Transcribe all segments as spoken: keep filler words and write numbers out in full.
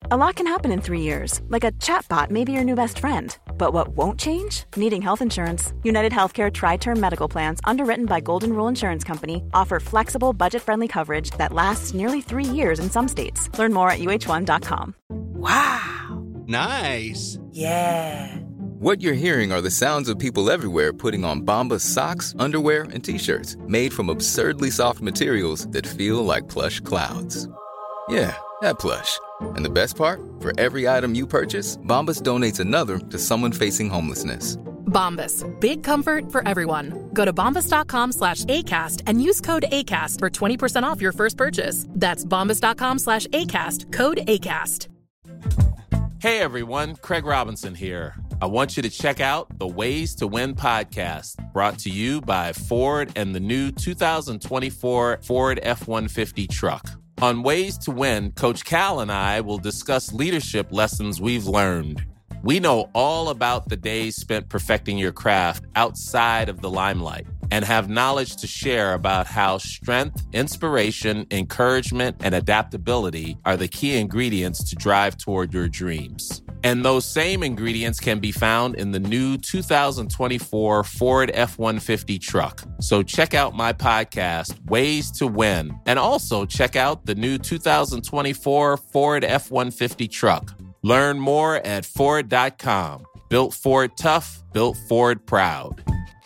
A lot can happen in three years, like a chatbot may be your new best friend. But what won't change? Needing health insurance. United Healthcare Tri-Term Medical Plans, underwritten by Golden Rule Insurance Company, offer flexible, budget-friendly coverage that lasts nearly three years in some states. Learn more at U H one dot com. Wow. Nice. Yeah. What you're hearing are the sounds of people everywhere putting on Bombas socks, underwear, and T-shirts made from absurdly soft materials that feel like plush clouds. Yeah, that plush. And the best part? For every item you purchase, Bombas donates another to someone facing homelessness. Bombas. Big comfort for everyone. Go to bombas.com slash ACAST and use code ACAST for twenty percent off your first purchase. That's bombas.com slash ACAST. Code ACAST. Hey everyone, Craig Robinson here. I want you to check out the Ways to Win podcast, brought to you by Ford and the new two thousand twenty-four Ford F one fifty truck. On Ways to Win, Coach Cal and I will discuss leadership lessons we've learned. We know all about the days spent perfecting your craft outside of the limelight and have knowledge to share about how strength, inspiration, encouragement, and adaptability are the key ingredients to drive toward your dreams. And those same ingredients can be found in the new two thousand twenty-four Ford F one fifty truck. So check out my podcast, Ways to Win, and also check out the new two thousand twenty-four Ford F one fifty truck. Learn more at Ford dot com. Built Ford tough, built Ford proud.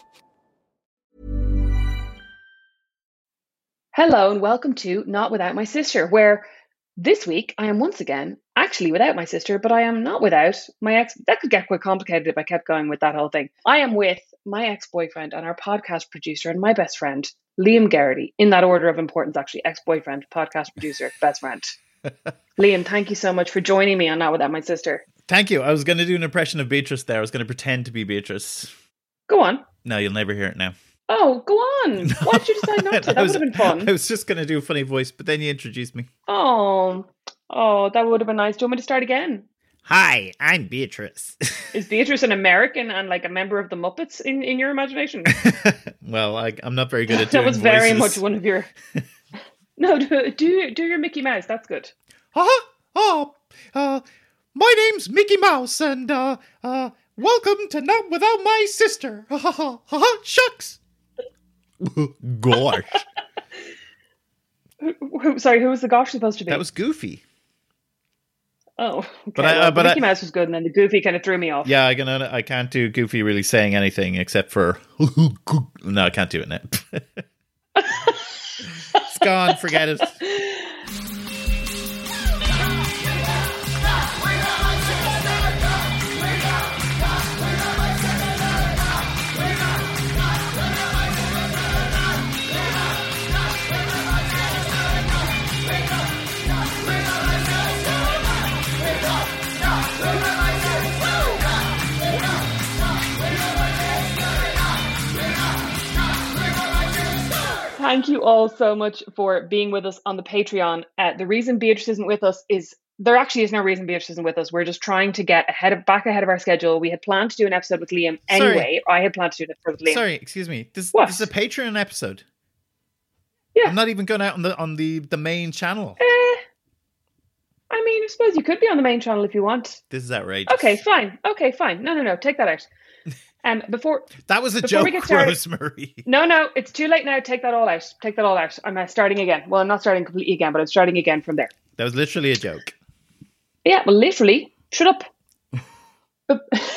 Hello and welcome to Not Without My Sister, where this week I am once again actually without my sister, but I am not without my ex. That could get quite complicated if I kept going with that whole thing. I am with my ex-boyfriend and our podcast producer and my best friend, Liam Garrity, in that order of importance, actually. Ex-boyfriend, podcast producer, best friend. Liam, thank you so much for joining me on Not Without My Sister. Thank you. I was going to do an impression of Beatrice there. I was going to pretend to be Beatrice. Go on. No, you'll never hear it now. Oh, go on. Why did you decide not to? That was, would have been fun. I was just going to do a funny voice, but then you introduced me. Oh, oh, that would have been nice. Do you want me to start again? Hi, I'm Beatrice. Is Beatrice an American and like a member of the Muppets in, in your imagination? Well, I, I'm not very good at that doing was very voices. much one of your... No, do, do do your Mickey Mouse. That's good. Uh-huh. Oh, uh, my name's Mickey Mouse, and uh, uh, welcome to Not Without My Sister. Ha ha ha ha! Shucks. Gosh. who, who, sorry, who was the gosh supposed to be? That was Goofy. Oh, okay. But I, uh, well, but Mickey I, Mouse was good, and then the Goofy kind of threw me off. Yeah, I can. I can't do Goofy really saying anything except for. No, I can't do it now. It's gone. Forget it. Thank you all so much for being with us on the Patreon. Uh, the reason Beatrice isn't with us is there actually is no reason Beatrice isn't with us. We're just trying to get ahead of back ahead of our schedule. We had planned to do an episode with Liam anyway. Sorry. I had planned to do an episode with Liam. Sorry, excuse me. This, what? this is a Patreon episode. Yeah, I'm not even going out on the on the, the main channel. Uh, I mean, I suppose you could be on the main channel if you want. This is outrageous. Okay, fine. Okay, fine. No, no, no. Take that out. Um, before that was a joke, started, Rosemary. No, no, it's too late now. Take that all out. Take that all out. I'm uh, starting again. Well, I'm not starting completely again, but I'm starting again from there. That was literally a joke. Yeah, well, literally. Shut up. But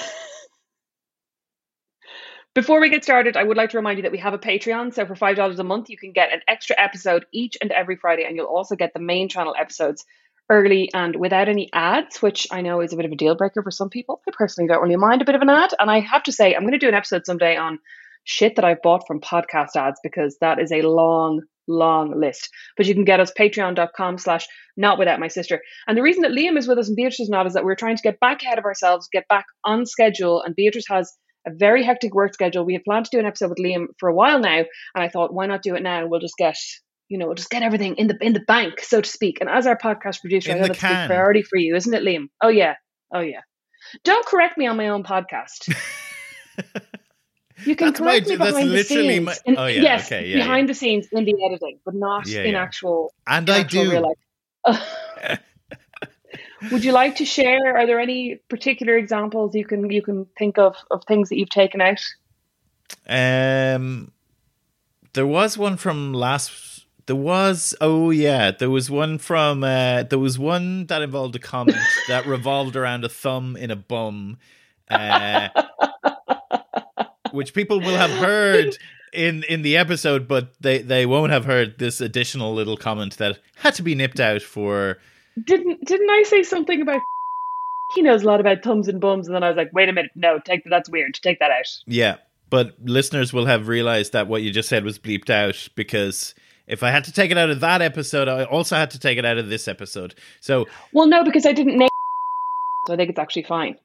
before we get started, I would like to remind you that we have a Patreon. So for five dollars a month, you can get an extra episode each and every Friday, and you'll also get the main channel episodes early and without any ads, which I know is a bit of a deal breaker for some people. I personally don't really mind a bit of an ad. And I have to say, I'm going to do an episode someday on shit that I've bought from podcast ads, because that is a long, long list. But you can get us patreon.com slash not without my sister. And the reason that Liam is with us and Beatrice is not is that we're trying to get back ahead of ourselves, get back on schedule. And Beatrice has a very hectic work schedule. We had planned to do an episode with Liam for a while now. And I thought, why not do it now? And we'll just get... You know, we'll just get everything in the in the bank, so to speak. And as our podcast producer, in I know that's a big priority for you, isn't it, Liam? Oh yeah, oh yeah. Don't correct me on my own podcast. You can that's correct my, me behind the scenes. My, in, oh yeah, yes, okay, yeah, behind yeah. the scenes in the editing, but not yeah, in yeah. actual. And in I actual do. Real life. Would you like to share? Are there any particular examples you can you can think of of things that you've taken out? Um, there was one from last. There was oh yeah, there was one from. Uh, there was one that involved a comment that revolved around a thumb in a bum, uh, which people will have heard in in the episode, but they they won't have heard this additional little comment that had to be nipped out for. Didn't didn't I say something about he knows a lot about thumbs and bums, and then I was like, wait a minute, no, take that. That's weird. Take that out. Yeah, but listeners will have realized that what you just said was bleeped out, because if I had to take it out of that episode, I also had to take it out of this episode. So, well, no, because I didn't name, so I think it's actually fine.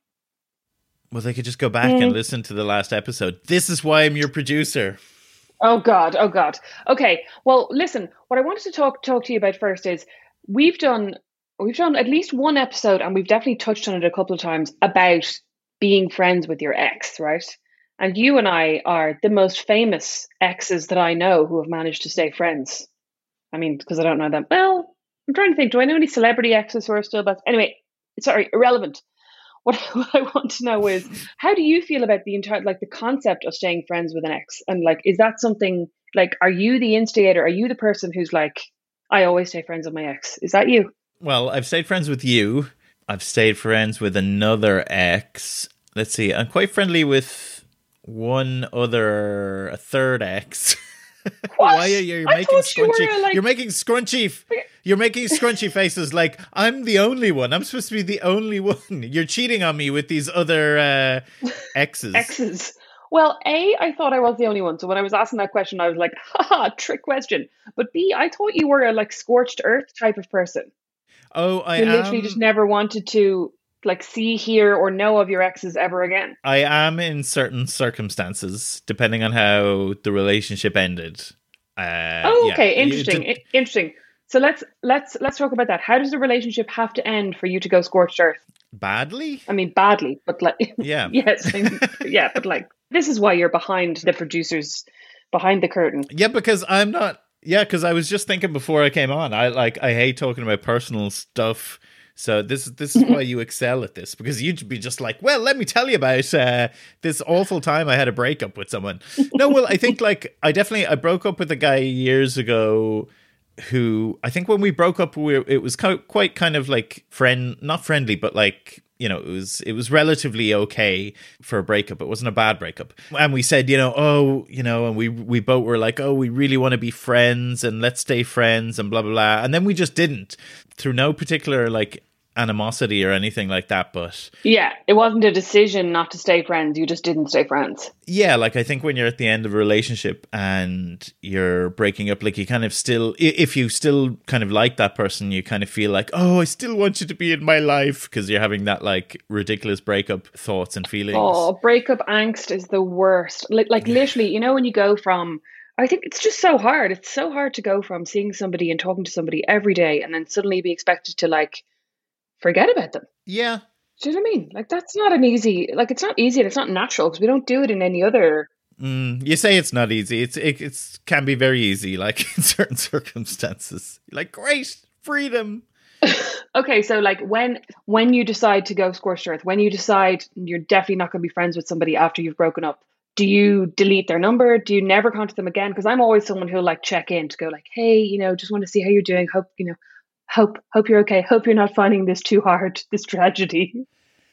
Well, they could just go back mm. and listen to the last episode. This is why I'm your producer. Oh God, oh God. Okay, well, listen. What I wanted to talk talk to you about first is we've done. We've done at least one episode, and we've definitely touched on it a couple of times, about being friends with your ex, right? And you and I are the most famous exes that I know who have managed to stay friends. I mean, because I don't know them. Well, I'm trying to think. Do I know any celebrity exes who are still best? Anyway, sorry, irrelevant. What, what I want to know is, how do you feel about the entire, like the concept of staying friends with an ex? And like, is that something, like, are you the instigator? Are you the person who's like, I always stay friends with my ex? Is that you? Well, I've stayed friends with you. I've stayed friends with another ex. Let's see. I'm quite friendly with one other, a third ex. What? Why are you you're I making scrunchy? You were, like... You're making scrunchy. You're making scrunchy faces. Like I'm the only one. I'm supposed to be the only one. You're cheating on me with these other uh, exes. Exes. Well, A, I thought I was the only one. So when I was asking that question, I was like, haha, trick question. But B, I thought you were a like scorched earth type of person. Oh, I who am. literally just never wanted to like see, hear, or know of your exes ever again. I am in certain circumstances, depending on how the relationship ended. Uh, oh, okay, yeah. interesting, I- interesting. So let's let's let's talk about that. How does the relationship have to end for you to go scorched earth? Badly? I mean, badly, but like, yeah, yes, I mean, yeah, but like, this is why you're behind the producers, behind the curtain. Yeah, because I'm not. Yeah, because I was just thinking before I came on, I like I hate talking about personal stuff. So this this is why you excel at this, because you'd be just like, well, let me tell you about uh, this awful time I had a breakup with someone. No, well, I think like I definitely I broke up with a guy years ago who I think when we broke up, we it was quite kind of like friend, not friendly, but like, you know, it was it was relatively okay for a breakup. It wasn't a bad breakup. And we said, you know, oh, you know, and we we both were like, oh, we really want to be friends and let's stay friends and blah, blah, blah. And then we just didn't, through no particular like animosity or anything like that. But yeah, it wasn't a decision not to stay friends. You just didn't stay friends. Yeah, like I think when you're at the end of a relationship and you're breaking up, like you kind of still, if you still kind of like that person, you kind of feel like, oh, I still want you to be in my life, because you're having that like ridiculous breakup thoughts and feelings. Oh, breakup angst is the worst. Like, like literally, you know, when you go from, I think it's just so hard. It's so hard to go from seeing somebody and talking to somebody every day and then suddenly be expected to like forget about them. Yeah. Do you know what I mean? Like, that's not an easy, like, it's not easy and it's not natural because we don't do it in any other. Mm, you say it's not easy. It's, it it's, can be very easy, like in certain circumstances. Like, great, freedom. Okay, so like when when you decide to go scorched earth, when you decide you're definitely not going to be friends with somebody after you've broken up, do you delete their number? Do you never contact them again? Because I'm always someone who'll like check in to go like, hey, you know, just want to see how you're doing. Hope, you know, Hope, hope you're okay. Hope you're not finding this too hard, this tragedy.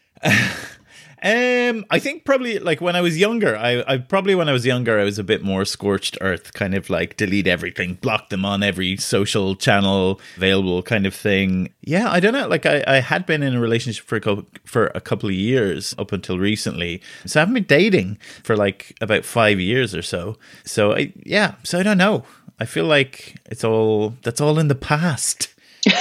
um, I think probably like when I was younger, I, I probably when I was younger, I was a bit more scorched earth, kind of like delete everything, block them on every social channel available kind of thing. Yeah, I don't know. Like I, I had been in a relationship for a couple, for a couple of years up until recently. So I haven't been dating for like about five years or so. So I, yeah, so I don't know. I feel like it's all, that's all in the past.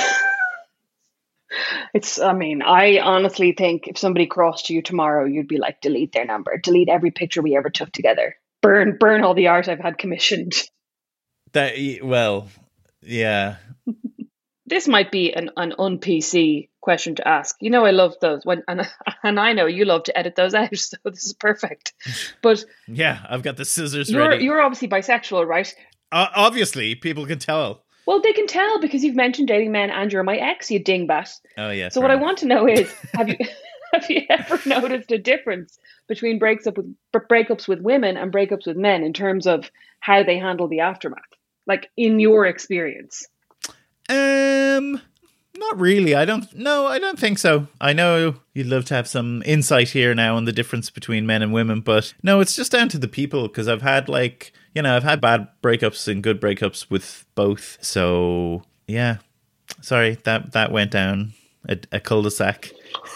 It's, I mean, I honestly think if somebody crossed you tomorrow, you'd be like, delete their number, delete every picture we ever took together, burn, burn all the art I've had commissioned. That, well, yeah. This might be an, an un-P C question to ask. You know, I love those when, and, and I know you love to edit those out, so this is perfect. But yeah, I've got the scissors you're, ready. You're obviously bisexual, right? Uh, obviously, people can tell. Well, they can tell because you've mentioned dating men and you're my ex, you dingbat. Oh, yeah. So what enough. I want to know is, have you have you ever noticed a difference between breaks up with breakups with women and breakups with men in terms of how they handle the aftermath? Like in your experience? Um, not really. I don't. No, I don't think so. I know you'd love to have some insight here now on the difference between men and women, but no, it's just down to the people. Because I've had like, you know, I've had bad breakups and good breakups with both. So yeah, sorry that that went down a, a cul-de-sac.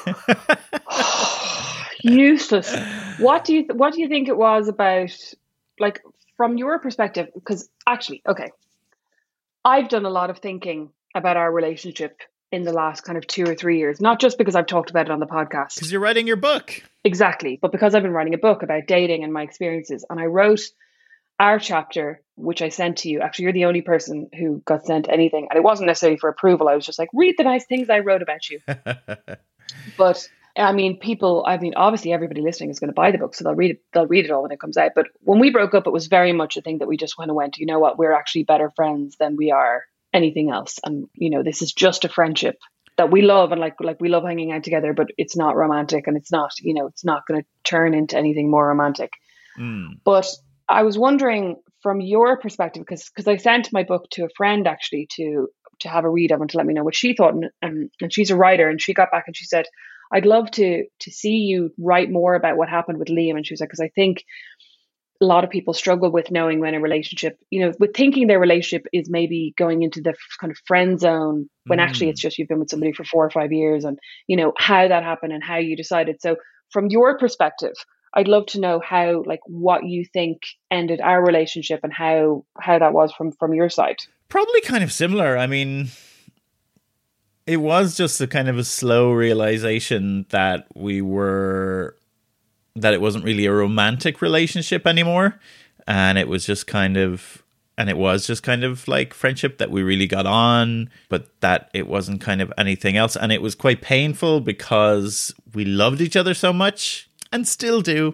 Useless. What do you th- What do you think it was about? Like from your perspective, because actually, okay. I've done a lot of thinking about our relationship in the last kind of two or three years, not just because I've talked about it on the podcast. Because you're writing your book. Exactly. But because I've been writing a book about dating and my experiences. And I wrote our chapter, which I sent to you. Actually, you're the only person who got sent anything. And it wasn't necessarily for approval. I was just like, read the nice things I wrote about you. But I mean, people, I mean, obviously everybody listening is going to buy the book, so they'll read it, they'll read it all when it comes out. But when we broke up, it was very much a thing that we just kind of went, you know what, we're actually better friends than we are anything else. And, you know, this is just a friendship that we love. And like, like we love hanging out together, but it's not romantic and it's not, you know, it's not going to turn into anything more romantic. Mm. But I was wondering from your perspective, because, because I sent my book to a friend actually to, to have a read of and to let me know what she thought. And, and, and she's a writer and she got back and she said, I'd love to to see you write more about what happened with Liam. And she was like, because I think a lot of people struggle with knowing when a relationship, you know, with thinking their relationship is maybe going into the kind of friend zone when mm. actually it's just you've been with somebody for four or five years and, you know, how that happened and how you decided. So from your perspective, I'd love to know how, like, what you think ended our relationship and how how that was from from your side. Probably kind of similar. I mean, it was just a kind of a slow realization that we were, that it wasn't really a romantic relationship anymore. And it was just kind of, and it was just kind of like friendship that we really got on, but that it wasn't kind of anything else. And it was quite painful because we loved each other so much and still do.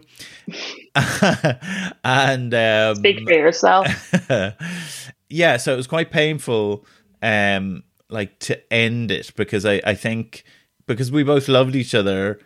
and um, Speak for yourself. Yeah, so it was quite painful. Um, like to end it because I, I think because we both loved each other,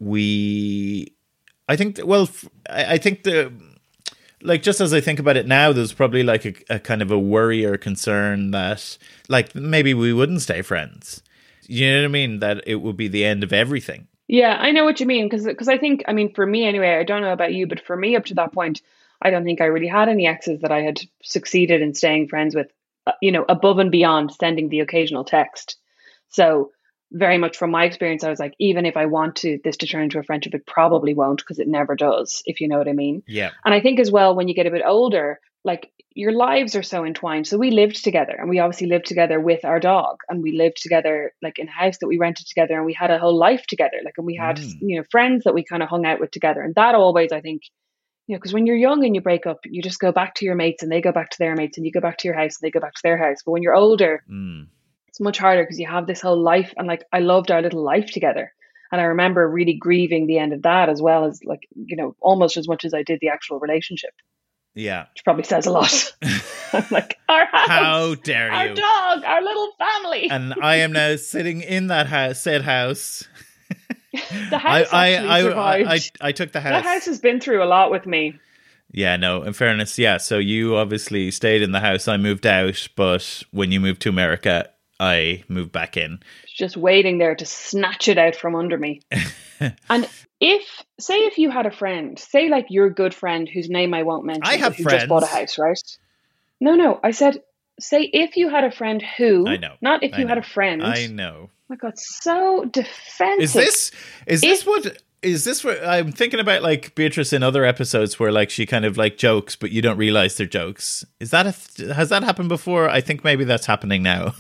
we I think well I, I think the like just as I think about it now, there's probably like a, a kind of a worry or concern that like maybe we wouldn't stay friends. You know what I mean? That it would be the end of everything. Yeah, I know what you mean because because I think I mean for me anyway, I don't know about you, but for me up to that point, I don't think I really had any exes that I had succeeded in staying friends with. You know, above and beyond sending the occasional text. So very much from my experience, I was like, even if I want to this to turn into a friendship, it probably won't because it never does, if you know what I mean. Yeah. And I think as well, when you get a bit older, like your lives are so entwined. So we lived together and we obviously lived together with our dog and we lived together like in a house that we rented together and we had a whole life together. Like, and we had, mm. you know, friends that we kind of hung out with together. And that always, I think, you know, because when you're young and you break up, you just go back to your mates and they go back to their mates and you go back to your house and they go back to their house. But when you're older, mm. it's much harder because you have this whole life. And like, I loved our little life together. And I remember really grieving the end of that as well as like, you know, almost as much as I did the actual relationship. Yeah. Which probably says a lot. I'm like, our house. How dare our you? Our dog, our little family. And I am now sitting in that house, said house. The house I, actually I, survived. I, I, I took the house. That house has been through a lot with me. Yeah, no, in fairness, yeah. So you obviously stayed in the house. I moved out, but when you moved to America, I moved back in. Just waiting there to snatch it out from under me. And if, say if you had a friend, say like your good friend whose name I won't mention, I have who friends. just bought a house, right? No, no, I said, say if you had a friend who, I know, not if I you know. had a friend. I know. Oh my God, so defensive. Is this, is this if, what... Is this what I'm thinking about, like Beatrice in other episodes where like she kind of like jokes, but you don't realize they're jokes? Is that a, has that happened before? I think maybe that's happening now.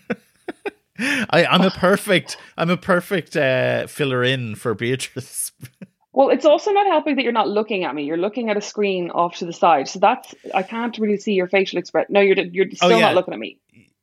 I, I'm a perfect, I'm a perfect uh, filler in for Beatrice. Well, it's also not helping that you're not looking at me. You're looking at a screen off to the side, so that's I can't really see your facial expression. No, you're you're still oh, yeah. not looking at me.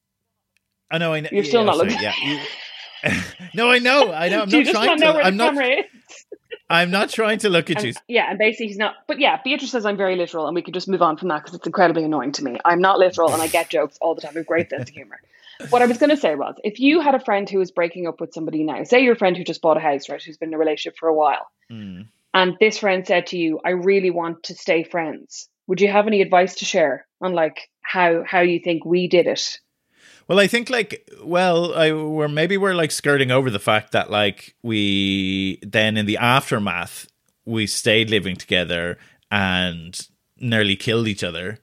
I know. I know. You're still yeah, not sorry, looking. Yeah. You, no, I know. I know. I'm Do not you just trying not know to. where I'm the not. camera is? I'm not trying to look at And, you. yeah, and basically he's not. But yeah, Beatrice says I'm very literal, and we can just move on from that because it's incredibly annoying to me. I'm not literal, and I get jokes all the time. I have a great sense of humor. What I was going to say was, if you had a friend who was breaking up with somebody now, say your friend who just bought a house, right, who's been in a relationship for a while, Mm. and this friend said to you, "I really want to stay friends," would you have any advice to share on like how how you think we did it? Well, I think like, well, I we're maybe we're like skirting over the fact that like we then in the aftermath we stayed living together and nearly killed each other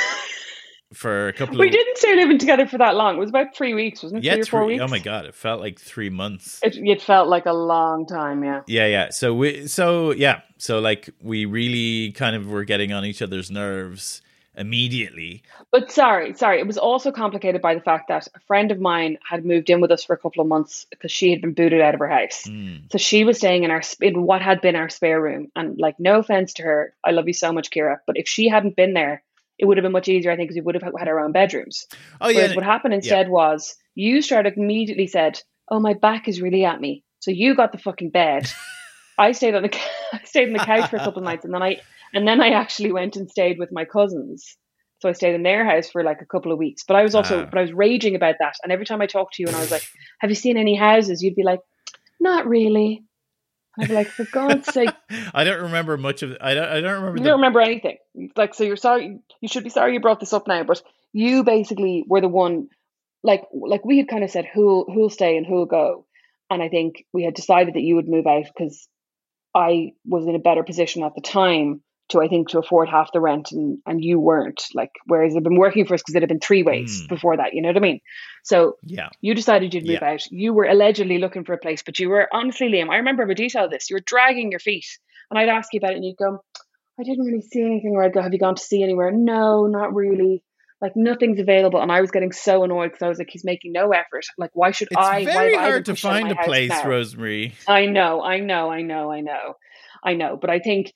for a couple We of didn't stay living together for that long. It was about three weeks, wasn't it? yeah, three or four three, weeks. oh my god, it felt like three months. It, it felt like a long time, yeah. Yeah, yeah. So we, so yeah, so like we really kind of were getting on each other's nerves immediately. But sorry, sorry. It was also complicated by the fact that a friend of mine had moved in with us for a couple of months because she had been booted out of her house. Mm. So she was staying in our in what had been our spare room. And like, no offense to her, I love you so much, Kira. But if she hadn't been there, it would have been much easier, I think, because we would have had our own bedrooms. Oh yeah. Whereas what happened instead yeah. was you started immediately said, "Oh, my back is really at me." So you got the fucking bed. I stayed on the I stayed on the couch for a couple of nights, and then I and then I actually went and stayed with my cousins. So I stayed in their house for like a couple of weeks. But I was also, Ah. but I was raging about that. And every time I talked to you and I was like, "Have you seen any houses?" You'd be like, "Not really." I'd be like, "For God's sake." I don't remember much of. I don't. I don't remember. You the, don't remember anything. Like, so you're sorry. You should be sorry you brought this up now. But you basically were the one, like, like we had kind of said who'll who'll stay and who'll go. And I think we had decided that you would move out because I was in a better position at the time to, I think, to afford half the rent, and, and you weren't. Like, whereas it had been working for us because it had been three ways Mm. before that. You know what I mean? So Yeah. you decided you'd move Yeah. out. You were allegedly looking for a place, but you were, honestly, Liam, I remember a detail of this. You were dragging your feet, and I'd ask you about it, and you'd go, "I didn't really see anything." Or I'd go, "Have you gone to see anywhere?" "No, not really. Like, nothing's available." And I was getting so annoyed because I was like, "He's making no effort. Like, why should It's I?" very why have I hard been to pushed out of find my a house place, now? Rosemary. I know, I know, I know, I know, I know. But I think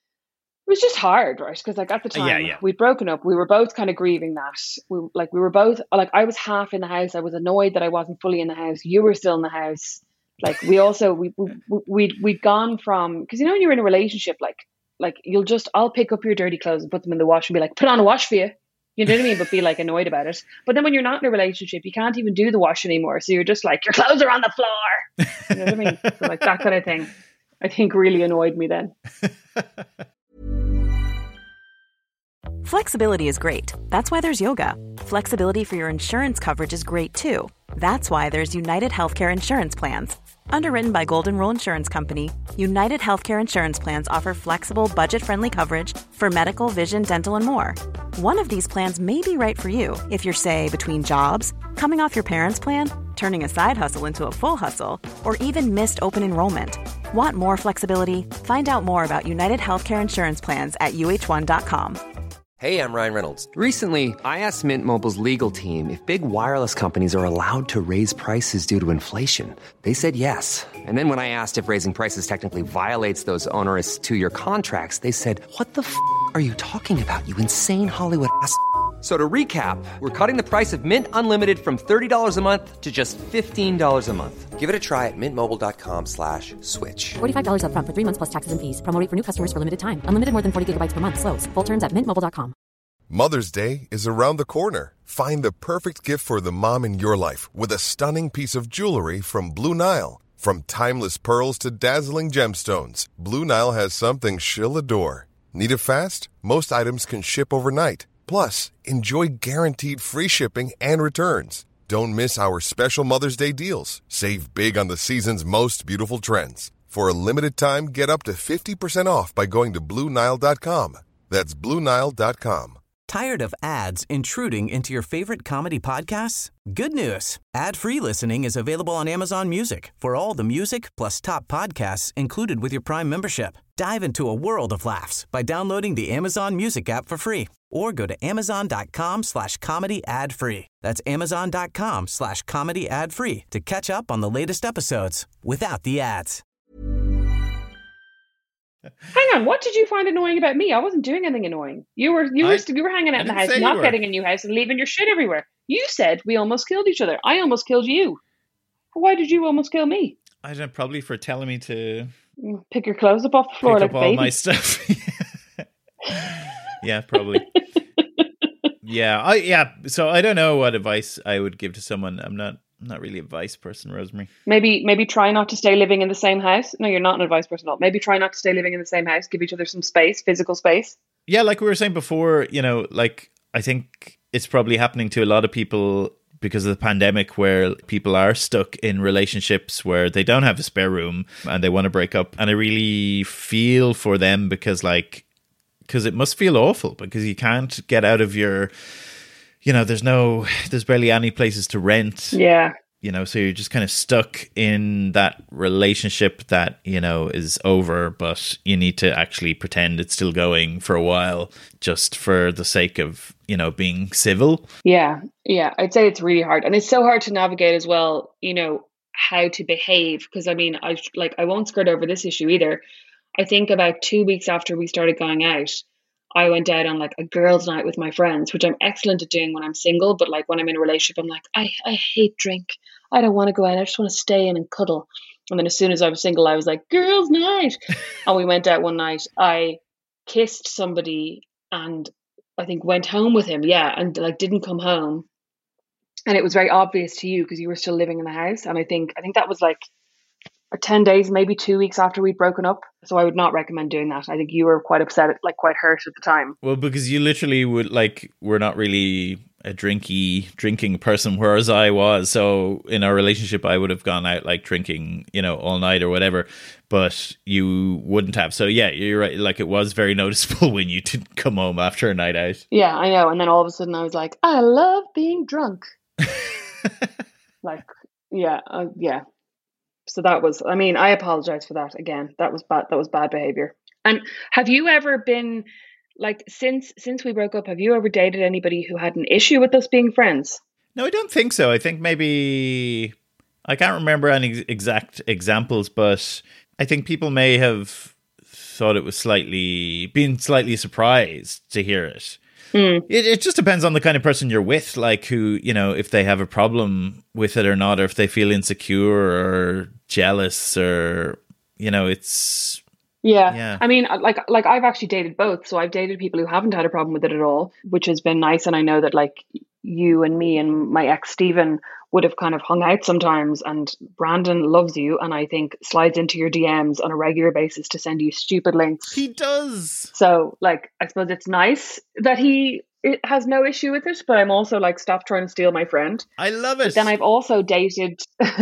it was just hard, right? Because like at the time Yeah, yeah. we'd broken up, we were both kind of grieving that. We like we were both like I was half in the house. I was annoyed that I wasn't fully in the house. You were still in the house. Like we also we we we'd we'd gone from, because you know when you're in a relationship, like like you'll just I'll pick up your dirty clothes and put them in the wash and be like, "Put on a wash for you." You know what I mean? But be like annoyed about it. But then when you're not in a relationship, you can't even do the wash anymore. So you're just like, "Your clothes are on the floor." You know what I mean? So like that kind of thing, I think really annoyed me then. Flexibility is great. That's why there's yoga. Flexibility for your insurance coverage is great too. That's why there's United Healthcare Insurance Plans. Underwritten by Golden Rule Insurance Company, United Healthcare Insurance Plans offer flexible, budget-friendly coverage for medical, vision, dental, and more. One of these plans may be right for you if you're, say, between jobs, coming off your parents' plan, turning a side hustle into a full hustle, or even missed open enrollment. Want more flexibility? Find out more about United Healthcare Insurance Plans at U H one dot com. Hey, I'm Ryan Reynolds. Recently, I asked Mint Mobile's legal team if big wireless companies are allowed to raise prices due to inflation. They said yes. And then when I asked if raising prices technically violates those onerous two-year contracts, they said, "What the f*** are you talking about, you insane Hollywood ass f- So to recap, we're cutting the price of Mint Unlimited from thirty dollars a month to just fifteen dollars a month. Give it a try at mintmobile.com slash switch. forty-five dollars up front for three months plus taxes and fees. Promo rate for new customers for limited time. Unlimited more than forty gigabytes per month. Slows full terms at mint mobile dot com. Mother's Day is around the corner. Find the perfect gift for the mom in your life with a stunning piece of jewelry from Blue Nile. From timeless pearls to dazzling gemstones, Blue Nile has something she'll adore. Need it fast? Most items can ship overnight. Plus, enjoy guaranteed free shipping and returns. Don't miss our special Mother's Day deals. Save big on the season's most beautiful trends. For a limited time, get up to fifty percent off by going to Blue Nile dot com. That's Blue Nile dot com. Tired of ads intruding into your favorite comedy podcasts? Good news. Ad-free listening is available on Amazon Music for all the music plus top podcasts included with your Prime membership. Dive into a world of laughs by downloading the Amazon Music app for free or go to amazon.com slash comedy ad free. That's amazon.com slash comedy ad free to catch up on the latest episodes without the ads. Hang on, what did you find annoying about me? I wasn't doing anything annoying. You were you were I- you were hanging out I in the didn't house, say you not were. getting a new house and leaving your shit everywhere. You said we almost killed each other. I almost killed you. Why did you almost kill me? I don't know, probably for telling me to Pick your clothes up off the floor Pick like up a all baby. my stuff. Yeah, probably. yeah, I yeah. So I don't know what advice I would give to someone. I'm not I'm not really a advice person, Rosemary. Maybe maybe try not to stay living in the same house. No, you're not an advice person at all. Maybe try not to stay living in the same house. Give each other some space, physical space. Yeah, like we were saying before, you know, like I think it's probably happening to a lot of people because of the pandemic, where people are stuck in relationships where they don't have a spare room and they want to break up. And I really feel for them because like, because it must feel awful because you can't get out of your, you know, there's no, there's barely any places to rent. Yeah. You know, so you're just kind of stuck in that relationship that, you know, is over, but you need to actually pretend it's still going for a while just for the sake of, you know, being civil. Yeah. Yeah. I'd say it's really hard. And it's so hard to navigate as well, you know, how to behave. Because I mean, I like, I won't skirt over this issue either. I think about two weeks after we started going out, I went out on like a girls' night with my friends, which I'm excellent at doing when I'm single. But like when I'm in a relationship, I'm like, I, I hate drink. I don't want to go out. I just want to stay in and cuddle. And then as soon as I was single, I was like, girls' night. And we went out one night. I kissed somebody and I think went home with him. Yeah. And like didn't come home. And it was very obvious to you because you were still living in the house. And I think, I think that was like ten days, maybe two weeks after we'd broken up. So I would not recommend doing that. I think you were quite upset, like quite hurt at the time. Well, because you literally would like, we're not really a drinky drinking person, whereas I was. So in our relationship, I would have gone out like drinking, you know, all night or whatever, but you wouldn't have. So yeah, you're right. Like it was very noticeable when you didn't come home after a night out. Yeah, I know. And then all of a sudden I was like, I love being drunk. like, yeah, uh, yeah. So that was, I mean, I apologize for that again. That was bad. That was bad behavior. And have you ever been like, since, since we broke up, have you ever dated anybody who had an issue with us being friends? No, I don't think so. I think maybe, I can't remember any exact examples, but I think people may have thought it was slightly, been slightly surprised to hear it. Mm. It, it just depends on the kind of person you're with, like who, you know, if they have a problem with it or not, or if they feel insecure or jealous or, you know, it's... Yeah. yeah. I mean, like, like I've actually dated both. So I've dated people who haven't had a problem with it at all, which has been nice. And I know that like you and me and my ex, Stephen, would have kind of hung out sometimes, and Brandon loves you and I think slides into your D Ms on a regular basis to send you stupid links. He does. So like, I suppose it's nice that he it has no issue with it, but I'm also like, stop trying to steal my friend. I love it. But then I've also dated,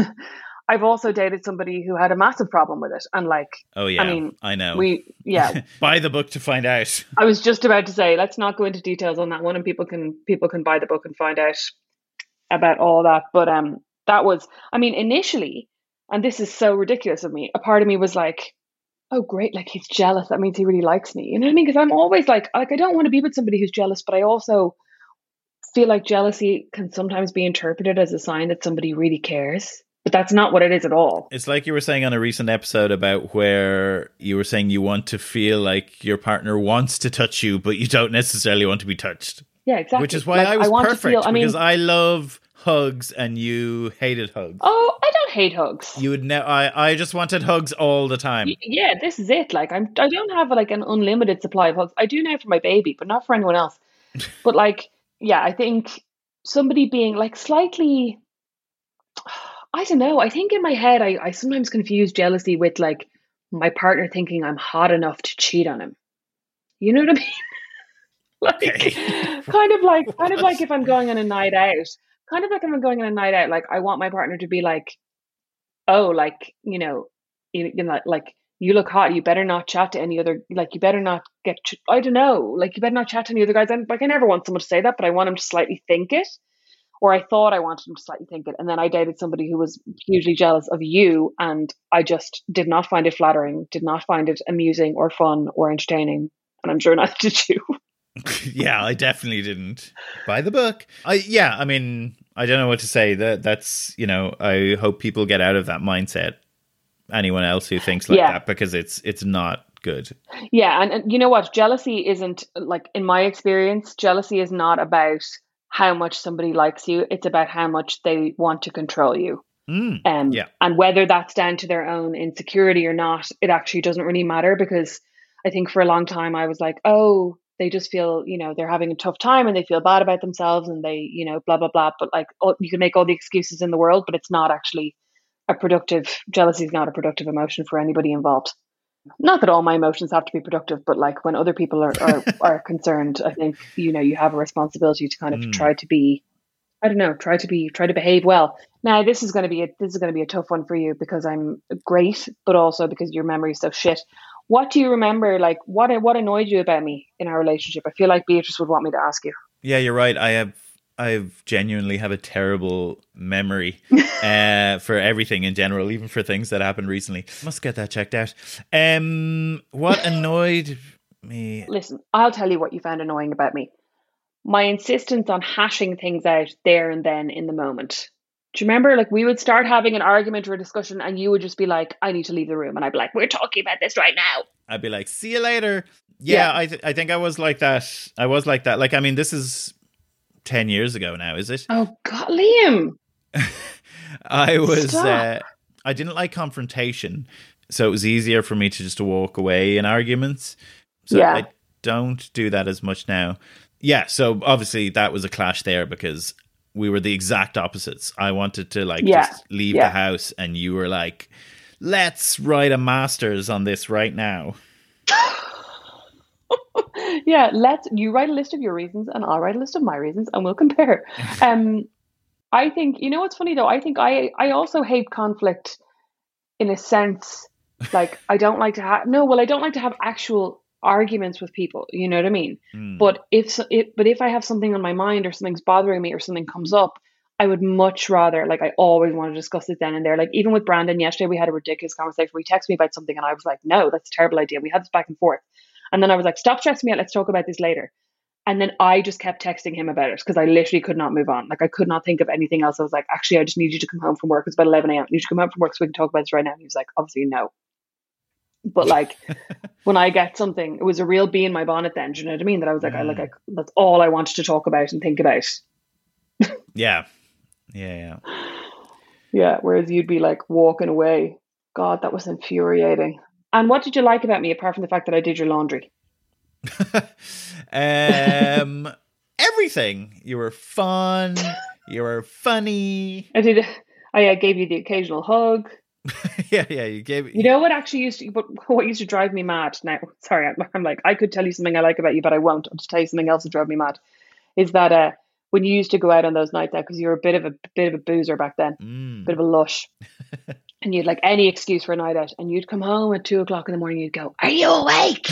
I've also dated somebody who had a massive problem with it. And like, oh yeah, I mean, I know. We, yeah. Buy the book to find out. I was just about to say, let's not go into details on that one, and people can, people can buy the book and find out about all that. But um, that was, I mean, initially, and this is so ridiculous of me, a part of me was like, oh great, like he's jealous, that means he really likes me, you know what I mean? Because I'm always like, like I don't want to be with somebody who's jealous, but I also feel like jealousy can sometimes be interpreted as a sign that somebody really cares, but that's not what it is at all. It's like you were saying on a recent episode about where you were saying you want to feel like your partner wants to touch you, but you don't necessarily want to be touched. Yeah, exactly. Which is why like, I was I want perfect, to feel, I mean, because I love hugs and you hated hugs. Oh, I don't hate hugs. You would ne- I, I just wanted hugs all the time. Y- yeah, this is it. Like I'm I don't have like an unlimited supply of hugs. I do now for my baby, but not for anyone else. But like, yeah, I think somebody being like slightly, I don't know. I think in my head, I, I sometimes confuse jealousy with like my partner thinking I'm hot enough to cheat on him. You know what I mean? Like, okay. kind of like, kind of like if I'm going on a night out, kind of like if I'm going on a night out, like I want my partner to be like, oh, like, you know, you, you know, like you look hot. You better not chat to any other, like you better not get, ch- I don't know, like you better not chat to any other guys. And like, I never want someone to say that, but I want them to slightly think it, or I thought I wanted them to slightly think it. And then I dated somebody who was hugely jealous of you. And I just did not find it flattering, did not find it amusing or fun or entertaining. And I'm sure not did you. Yeah, I definitely didn't. Buy the book. I yeah, I mean, I don't know what to say. That that's, you know, I hope people get out of that mindset. Anyone else who thinks like yeah. that, because it's it's not good. Yeah, and, and you know what? Jealousy isn't, like in my experience, jealousy is not about how much somebody likes you. It's about how much they want to control you. Mm, Um, yeah. And whether that's down to their own insecurity or not, it actually doesn't really matter, because I think for a long time I was like, oh, they just feel, you know, they're having a tough time and they feel bad about themselves and they, you know, blah, blah, blah. But like, oh, you can make all the excuses in the world, but it's not actually a productive, jealousy is not a productive emotion for anybody involved. Not that all my emotions have to be productive, but like when other people are, are, are concerned, I think, you know, you have a responsibility to kind of Mm. try to be, I don't know, try to be, try to behave well. Now, this is going to be a, this is going to be a tough one for you because I'm great, but also because your memory is so shit. What do you remember? Like, what what annoyed you about me in our relationship? I feel like Beatrice would want me to ask you. Yeah, you're right. I have, I've genuinely have a terrible memory uh, for everything in general, even for things that happened recently. Must get that checked out. Um, what annoyed me? Listen, I'll tell you what you found annoying about me. My insistence on hashing things out there and then in the moment. Do you remember, like, we would start having an argument or a discussion and you would just be like, I need to leave the room. And I'd be like, we're talking about this right now. I'd be like, see you later. Yeah, Yeah. I th- I think I was like that. I was like that. Like, I mean, this is ten years ago now, is it? Oh, God, Liam. I was, Stop. uh, I didn't like confrontation. So it was easier for me to just walk away in arguments. So Yeah. I don't do that as much now. Yeah, so obviously that was a clash there because we were the exact opposites. I wanted to like Yeah, just leave yeah. the house and you were like, let's write a master's on this right now. Yeah, let's, you write a list of your reasons and I'll write a list of my reasons and we'll compare. Um, I think, you know what's funny though? I think I, I also hate conflict in a sense. Like, I don't like to have, no, well, I don't like to have actual arguments with people. You know what I mean? Mm. But if, so- if, but if I have something on my mind or something's bothering me or something comes up, I would much rather, like, I always want to discuss it then and there. Like, even with Brandon yesterday, we had a ridiculous conversation where he texted me about something and I was like, no, that's a terrible idea. We had this back and forth. And then I was like, stop stressing me out. Let's talk about this later. And then I just kept texting him about it because I literally could not move on. Like, I could not think of anything else. I was like, actually, I just need you to come home from work. It's about eleven a.m. I need you to come home from work so we can talk about this right now. And he was like, obviously, no. But like, when I get something, it was a real bee in my bonnet then. Do you know what I mean? That I was like, I like, I, that's all I wanted to talk about and think about. Yeah. Yeah, yeah. Yeah. Whereas you'd be like walking away. God, that was infuriating. And what did you like about me apart from the fact that I did your laundry? um, everything. You were fun. You were funny. I did. I uh, gave you the occasional hug. yeah, yeah. You gave. You know what actually used to, but what used to drive me mad now? Sorry, I'm, I'm like, I could tell you something I like about you, but I won't. I'll just tell you something else that drove me mad. Is that uh, when you used to go out on those nights out, because you were a bit of a bit of a boozer back then, Mm. bit of a lush, and you'd like any excuse for a night out, and you'd come home at two o'clock in the morning, you'd go, "Are you awake?"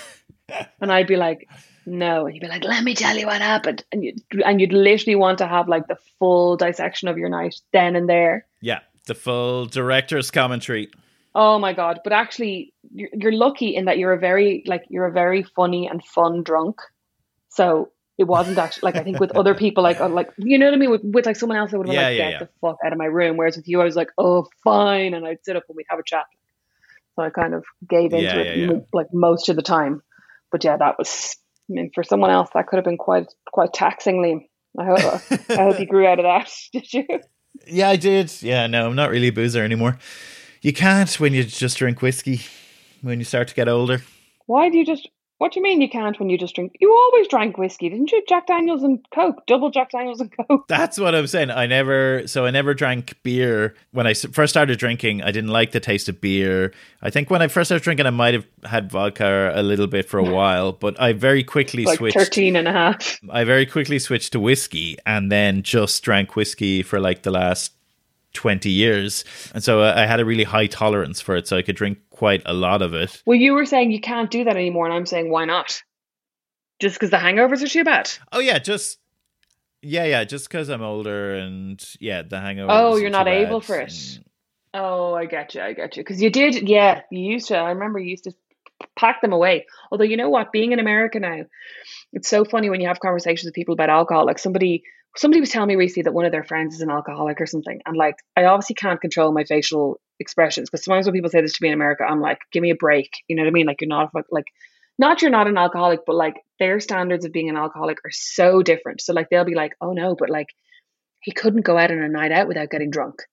And I'd be like, "No," and you'd be like, "Let me tell you what happened," and you and you'd literally want to have like the full dissection of your night then and there. Yeah, the full director's commentary. Oh my God. But actually you're, you're lucky in that you're a very, like, you're a very funny and fun drunk. So it wasn't actually like, I think with other people, like, uh, like, you know what I mean? With, with like someone else, I would have been Yeah, like, yeah, get yeah. the fuck out of my room. Whereas with you, I was like, oh, fine. And I'd sit up and we'd have a chat. So I kind of gave into Yeah, it yeah, yeah. m- like most of the time. But yeah, that was, I mean, for someone else, that could have been quite, quite taxing, Liam. I hope, I hope you grew out of that. Did you? Yeah, I did. Yeah, no, I'm not really a boozer anymore. You can't when you just drink whiskey when you start to get older. Why do you just, what do you mean you can't when you just drink? You always drank whiskey, didn't you? Jack Daniels and Coke, double Jack Daniels and Coke. That's what I'm saying. I never, so I never drank beer. When I s- first started drinking, I didn't like the taste of beer. I think when I first started drinking, I might have had vodka a little bit for a while, but I very quickly Like switched. thirteen and a half. I very quickly switched to whiskey and then just drank whiskey for like the last twenty years. And so uh, I had a really high tolerance for it, so I could drink quite a lot of it. Well, you were saying you can't do that anymore, and I'm saying why not? Just because the hangovers are too bad? Oh, yeah, just, yeah, yeah, just because I'm older and yeah, the hangover. Oh, you're not able for it. Oh, I get you. I get you. Because you did, yeah, you used to. I remember you used to pack them away. Although, you know what? Being in America now, it's so funny when you have conversations with people about alcohol. Like somebody, somebody was telling me recently that one of their friends is an alcoholic or something. And like, I obviously can't control my facial expressions because sometimes when people say this to me in America, I'm like, give me a break. You know what I mean? Like you're not like, not you're not an alcoholic, but like their standards of being an alcoholic are so different. So like they'll be like, oh no, but like he couldn't go out on a night out without getting drunk.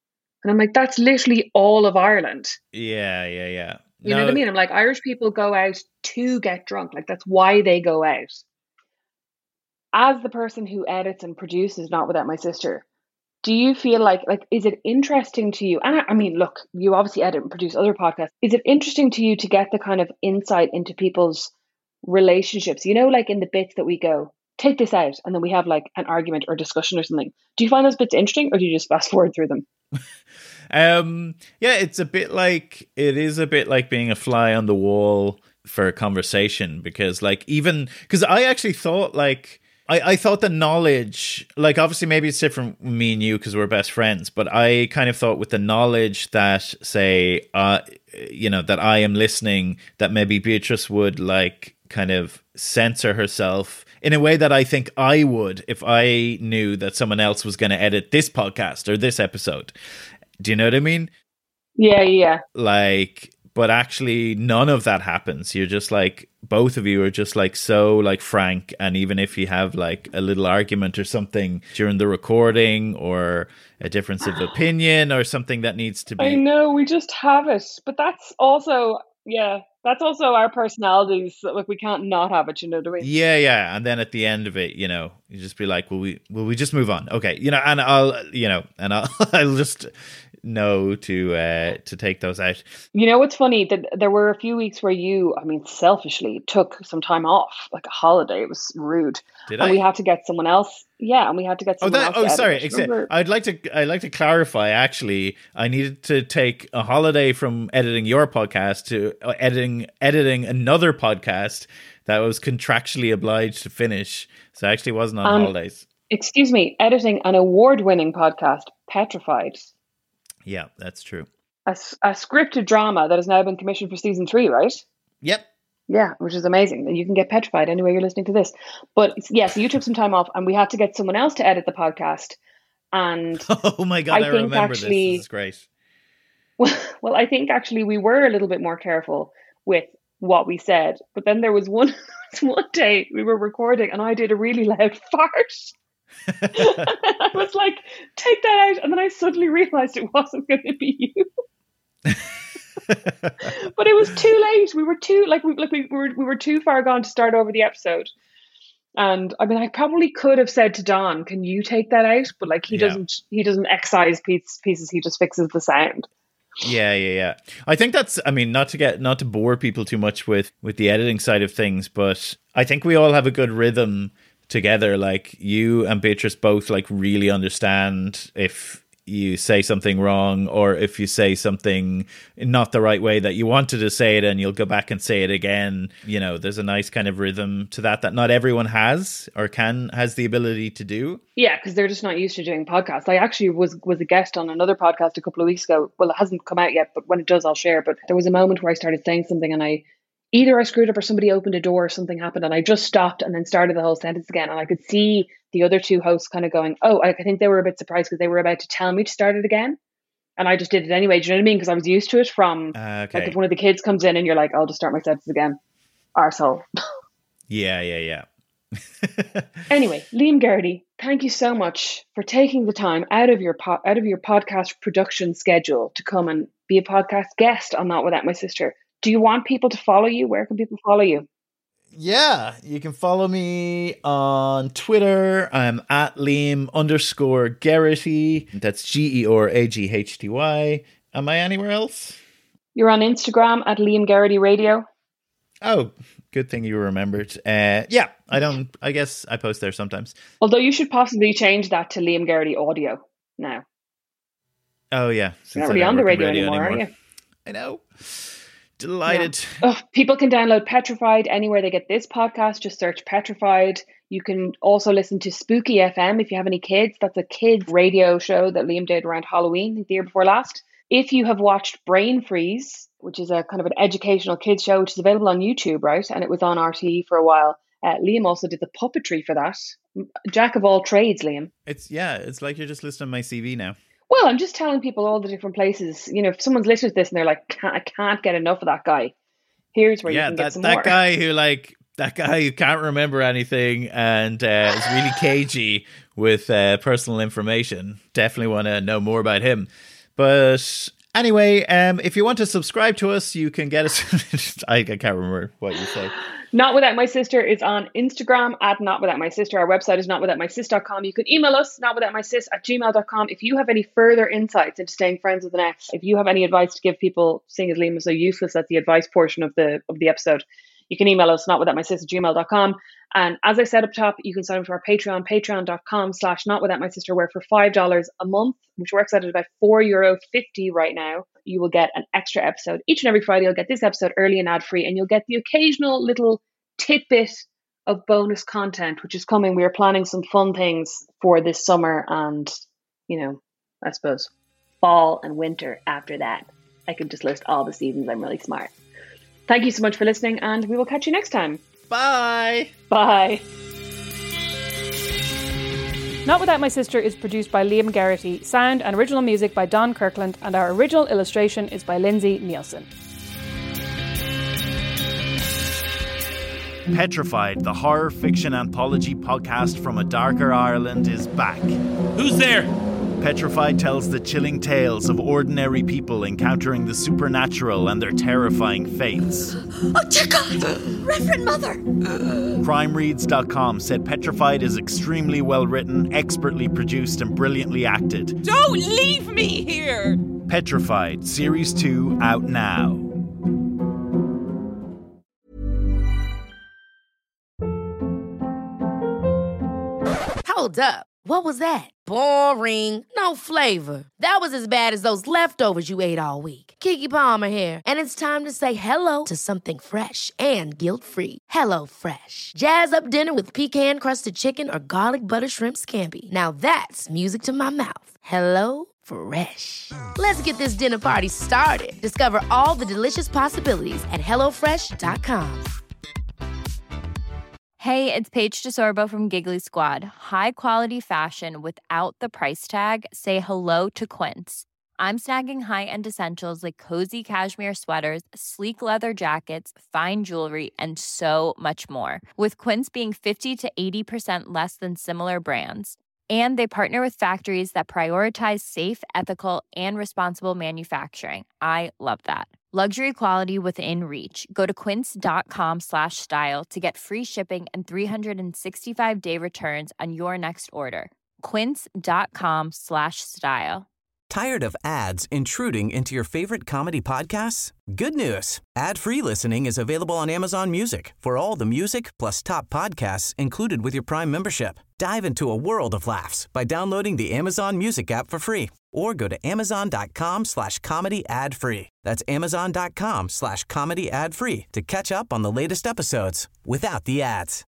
And I'm like, that's literally all of Ireland. Yeah, yeah, yeah. You no. know what I mean? I'm like, Irish people go out to get drunk. Like, that's why they go out. As the person who edits and produces Not Without My Sister, do you feel like, like, is it interesting to you? And I, I mean, look, you obviously edit and produce other podcasts. Is it interesting to you to get the kind of insight into people's relationships? You know, like in the bits that we go, take this out, and then we have like an argument or discussion or something. Do you find those bits interesting, or do you just fast forward through them? um, yeah, it's a bit like, it is a bit like being a fly on the wall for a conversation, because like, even, because I actually thought like, I, I thought the knowledge, like obviously maybe it's different with me and you because we're best friends, but I kind of thought with the knowledge that, say, uh, you know, that I am listening, that maybe Beatrice would like kind of censor herself in a way that I think I would if I knew that someone else was going to edit this podcast or this episode. Do you know what I mean? Yeah, yeah. Like, but actually none of that happens. You're just like, both of you are just like so like frank, and even if you have like a little argument or something during the recording or a difference of opinion or something that needs to be, I know, we just have it, but that's also, yeah, that's also our personalities. Like, we can't not have it, you know what I mean? Yeah, yeah. And then at the end of it, you know, you just be like, will we will we just move on? Okay, you know, and I'll, you know, and I'll I'll just know to uh to take those out. You know what's funny? That there were a few weeks where you, I mean, selfishly took some time off, like a holiday. It was rude. Did and I? we had to get someone else. Yeah, and we had to get someone oh, that, else. Oh, sorry. Except, I'd like to. I'd like to clarify. Actually, I needed to take a holiday from editing your podcast to uh, editing editing another podcast that I was contractually obliged to finish. So I actually wasn't on um, holidays. Excuse me, editing an award-winning podcast, Petrified. Yeah, that's true. A, a scripted drama that has now been commissioned for season three, right? Yep. Yeah, which is amazing. You can get petrified anywhere you're listening to this. But yeah, so you took some time off, and we had to get someone else to edit the podcast. And oh my God, I, I remember actually, this. This is great. Well, well, I think actually we were a little bit more careful with what we said. But then there was one, one day we were recording, and I did a really loud fart. I was like, take that out, and then I suddenly realized it wasn't going to be you. But it was too late. We were too like we like we were we were too far gone to start over the episode. And I mean, I probably could have said to Don, "Can you take that out?" But like he yeah. doesn't he doesn't excise piece, pieces. He just fixes the sound. Yeah, yeah, yeah. I think that's, I mean, not to get, not to bore people too much with, with the editing side of things, but I think we all have a good rhythm together. Like, you and Beatrice both like really understand if you say something wrong, or if you say something not the right way that you wanted to say it, and you'll go back and say it again. You know, there's a nice kind of rhythm to that that not everyone has or can has the ability to do. Yeah, because they're just not used to doing podcasts. I actually was was a guest on another podcast a couple of weeks ago. Well, it hasn't come out yet, but when it does, I'll share. But there was a moment where I started saying something, and I either I screwed up or somebody opened a door or something happened, and I just stopped and then started the whole sentence again. And I could see the other two hosts kind of going, oh, I think they were a bit surprised because they were about to tell me to start it again. And I just did it anyway. Do you know what I mean? Because I was used to it from, uh, okay. like, if one of the kids comes in and you're like, I'll just start my sentence again. Arsehole. Yeah, yeah, yeah. Anyway, Liam Garrity, thank you so much for taking the time out of your po- out of your podcast production schedule to come and be a podcast guest on Not Without My Sister. Do you want people to follow you? Where can people follow you? Yeah, you can follow me on Twitter. I'm at Liam underscore Garrity. That's G E R A G H T Y. Am I anywhere else? You're on Instagram at Liam Garrity Radio. Oh, good thing you remembered. Uh, yeah, I don't, I guess I post there sometimes. Although you should possibly change that to Liam Garrity Audio now. Oh, yeah. You're not really on the radio, radio anymore, anymore, are you? I know. Delighted. Yeah. Oh, people can download Petrified anywhere they get this podcast. Just search Petrified. You can also listen to Spooky F M if you have any kids. That's a kids radio show that Liam did around Halloween the year before last. If you have watched Brain Freeze, which is a kind of an educational kids show, which is available on YouTube, right? And it was on R T E for a while. Uh, Liam also did the puppetry for that. Jack of all trades, Liam. It's yeah, it's like you're just listening to my C V now. Well, I'm just telling people all the different places. You know, if someone's listening to this and they're like, can't, I can't get enough of that guy, here's where yeah, you can that, get some that more. guy who like that guy who can't remember anything and uh, is really cagey with uh, personal information. Definitely want to know more about him. But anyway, um, if you want to subscribe to us, you can get us. I, I can't remember what you say. Not Without My Sister is on Instagram at Not Without My Sister. Our website is not without my sis dot com. You can email us, notwithoutmysis at gmail dot com. If you have any further insights into staying friends with an ex, if you have any advice to give people, seeing as Liam is so useless at the advice portion of the of the episode, you can email us, notwithoutmysis at gmail dot com. And as I said up top, you can sign up to our Patreon, patreon dot com slash notwithoutmysister, where for five dollars a month, which works out at about four euro fifty right now, you will get an extra episode. Each and every Friday, you'll get this episode early and ad-free, and you'll get the occasional little tidbit of bonus content, which is coming. We are planning some fun things for this summer and, you know, I suppose fall and winter after that. I could just list all the seasons. I'm really smart. Thank you so much for listening, and we will catch you next time. Bye. Bye. Not Without My Sister is produced by Liam Garrity, sound and original music by Don Kirkland, and our original illustration is by Lindsay Nielsen. Petrified, the horror fiction anthology podcast from a darker Ireland, is back. Who's there? Petrified tells the chilling tales of ordinary people encountering the supernatural and their terrifying fates. Oh, dear God! Reverend Mother! crime reads dot com said Petrified is extremely well written, expertly produced, and brilliantly acted. Don't leave me here! Petrified, Series two, out now. Hold up. What was that? Boring. No flavor. That was as bad as those leftovers you ate all week. Keke Palmer here, and it's time to say hello to something fresh and guilt-free. Hello Fresh. Jazz up dinner with pecan-crusted chicken or garlic butter shrimp scampi. Now that's music to my mouth. Hello Fresh. Let's get this dinner party started. Discover all the delicious possibilities at hello fresh dot com. Hey, it's Paige DeSorbo from Giggly Squad. High quality fashion without the price tag. Say hello to Quince. I'm snagging high-end essentials like cozy cashmere sweaters, sleek leather jackets, fine jewelry, and so much more. With Quince being fifty to eighty percent less than similar brands. And they partner with factories that prioritize safe, ethical, and responsible manufacturing. I love that. Luxury quality within reach. Go to quince.com slash style to get free shipping and three sixty-five day returns on your next order. Quince.com slash style. Tired of ads intruding into your favorite comedy podcasts? Good news. Ad-free listening is available on Amazon Music for all the music plus top podcasts included with your Prime membership. Dive into a world of laughs by downloading the Amazon Music app for free or go to amazon.com slash comedy ad free. That's amazon.com slash comedy ad free to catch up on the latest episodes without the ads.